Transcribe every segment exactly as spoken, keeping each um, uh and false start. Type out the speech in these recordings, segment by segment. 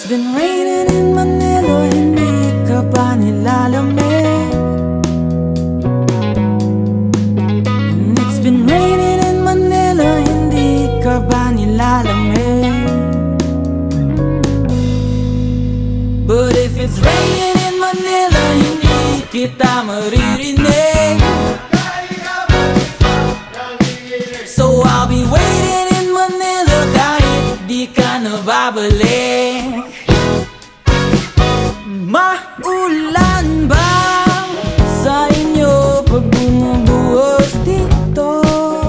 been raining in Manila, hindi ka ba nilalamig? And it's been raining in Manila, hindi ka ba nilalamig? But if it's raining in Manila, hindi kita maririnig. So I'll be waiting in Manila kahit di ka nababalik. Maulan ba sa inyo pag bumubuhos dito?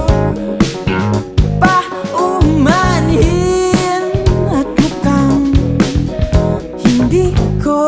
Paumanhin at mukhang hindi ko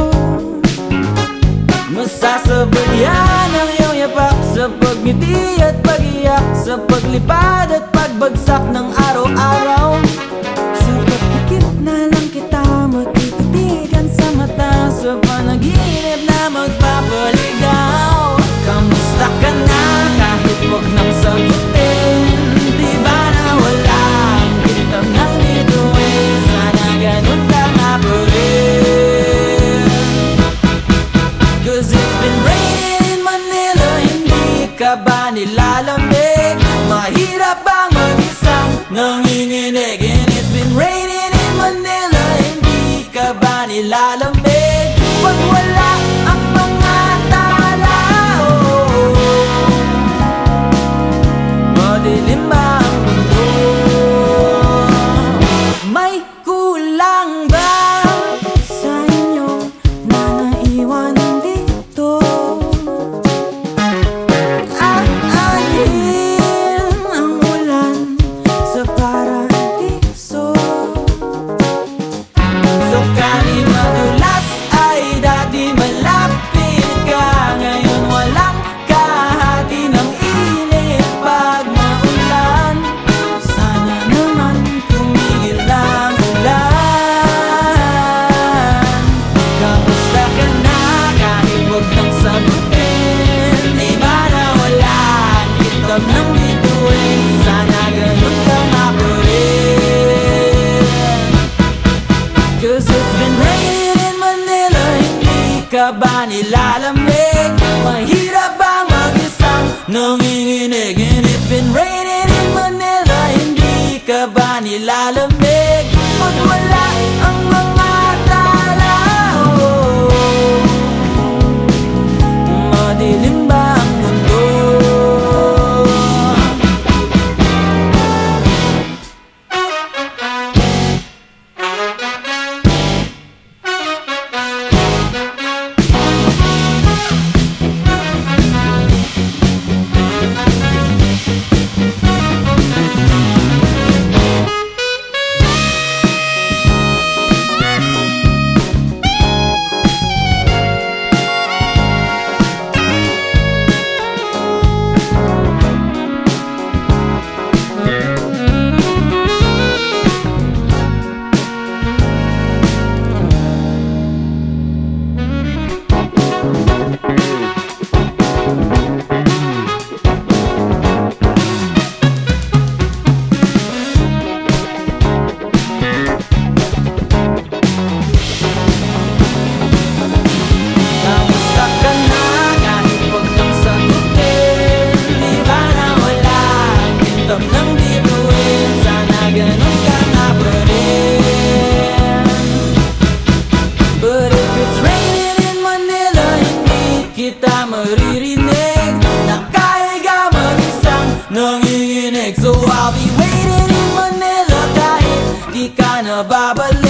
masasabayan ang iyong yapak sa pagngiti at pag-iyak, sa paglipad at pagbagsak ng araw-araw. Sa pagpikit na lang kita matititigan sa mata, sa panaginip na magpapaligaw. Kamusta ka na kahit wag nang sagutin? Di ba nawala ang kitang ng bituin? Sana ganun ka nga pa rin. Cause it's been raining in Manila, hindi ka ba nilalamig? Mahirap bang mag-isang nanginginig? And it's been raining in Manila, hindi ka ba nilalamig? Pag wala ang mga tao, madilim ba ang mundo? May kulang ba sa inyo na naiwan dito? Aanhin ang ulan sa paradiso. So kahit madulas ay dati malapit ka, ngayon walang kahati ng init pag maulan. Sana naman tumigil ang ulan. Kamusta ka na kahit wag nang sagutin? Di ba nawala ang kitab ng bituin? Sana ganun ka nga pa rin. Cause it's been raining in Manila, hindi ka ba nilalamig? Mahirap bang mag-isang nanginginig? And it's been raining in Manila, hindi ka ba nilalamig? Pag wala ang mga tao, madilim ba ang mundo? Kamusta ka na kahit wag nang sagutin? Di ba nawala ang kitab ng bituin? Sana ganun ka nga pa rin. But if it's raining in Manila, hindi kita maririnig. Nakahiga mag-isang nanginginig. So I'll be waiting in Manila kahit di ka nababalik.